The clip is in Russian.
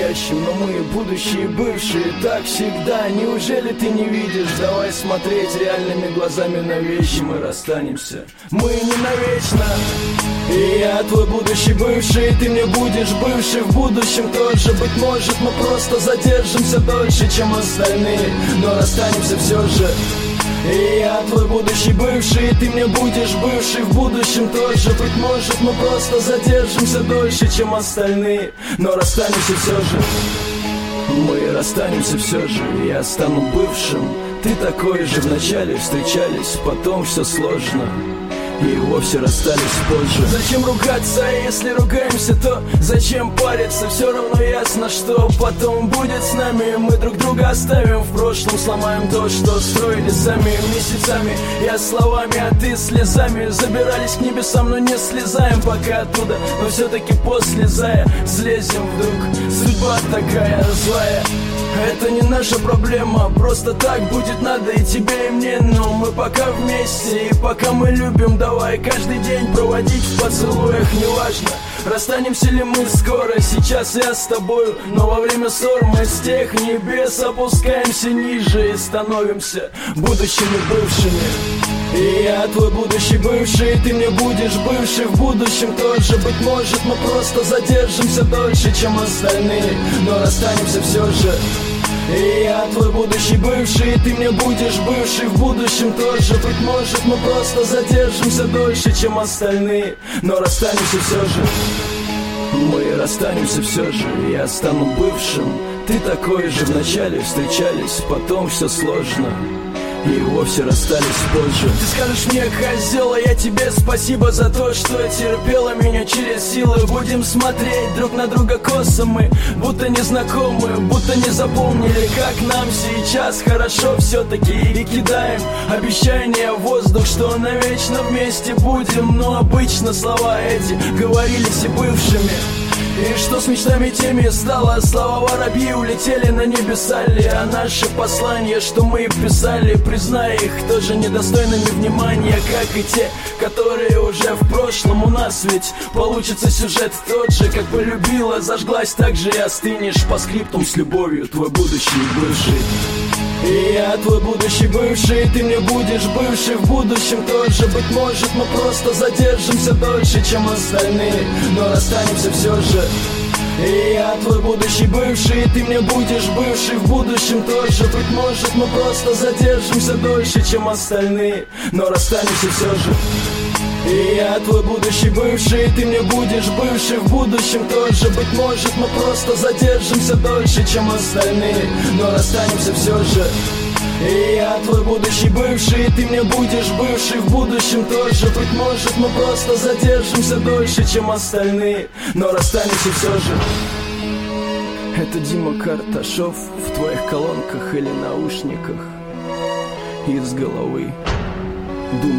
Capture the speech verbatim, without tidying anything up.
настоящим, но мы будущие бывшие. Так всегда, неужели ты не видишь? Давай смотреть реальными глазами на вещи. Мы расстанемся, мы не навечно. И я твой будущий бывший, ты мне будешь бывший в будущем тоже. Быть может, мы просто задержимся дольше, чем остальные, но расстанемся все же. И я твой будущий бывший, ты мне будешь бывший в будущем тоже. Быть может, мы просто задержимся дольше, чем остальные, но расстанемся все же. Мы расстанемся все же, я стану бывшим. Ты такой же, вначале встречались, потом все сложно и вовсе расстались позже. Зачем ругаться, а если ругаемся, то зачем париться? Все равно ясно, что потом будет с нами. Мы друг друга оставим в прошлом, сломаем то, что строили сами. Месяцами я словами, а ты слезами. Забирались к небесам, но не слезаем пока оттуда, но все-таки после зая слезем вдруг. Судьба такая злая. Это не наша проблема, просто так будет надо и тебе, и мне. Но мы пока вместе, и пока мы любим, давай каждый день проводить в поцелуях. Неважно, расстанемся ли мы скоро, сейчас я с тобою, но во время ссор мы с тех небес опускаемся ниже и становимся будущими бывшими. И я твой будущий бывший, ты мне будешь бывший в будущем тоже. Быть может, мы просто задержимся дольше, чем остальные, но расстанемся все же. И я твой будущий бывший, ты мне будешь бывший в будущем тоже. Быть может, мы просто задержимся дольше, чем остальные, но расстанемся все же. Мы расстанемся все же, я стану бывшим. Ты такой же, вначале встречались, потом все сложно и вовсе расстались позже. Ты скажешь мне, козел, а я тебе спасибо за то, что терпела меня через силы. Будем смотреть друг на друга косо мы, будто незнакомые, будто не запомнили, как нам сейчас хорошо все-таки. И кидаем обещания в воздух, что навечно вместе будем. Но обычно слова эти говорились и бывшими. И что с мечтами теми стало? Слова воробьи улетели на небеса ли? А наши послания, что мы писали, признай их тоже недостойными внимания, как и те, которые уже в прошлом. У нас ведь получится сюжет тот же, как полюбила, зажглась, так же и остынешь по скриптум с любовью, твой будущий бывший. И я твой будущий бывший, ты мне будешь бывший в будущем тоже. Быть может, мы просто задержимся дольше, чем остальные, но расстанемся все же. И я твой будущий бывший, ты мне будешь бывший в будущем тоже. Быть может, мы просто задержимся дольше, чем остальные, но расстанемся все же. И я твой будущий бывший, ты мне будешь бывший в будущем тоже. Быть может, мы просто задержимся дольше, чем остальные, но расстанемся все же. И я твой будущий бывший, ты мне будешь бывший в будущем тоже. Быть может, мы просто задержимся дольше, чем остальные, но расстанемся все же. Это Дима Карташов в твоих колонках или наушниках из головы. Думаю.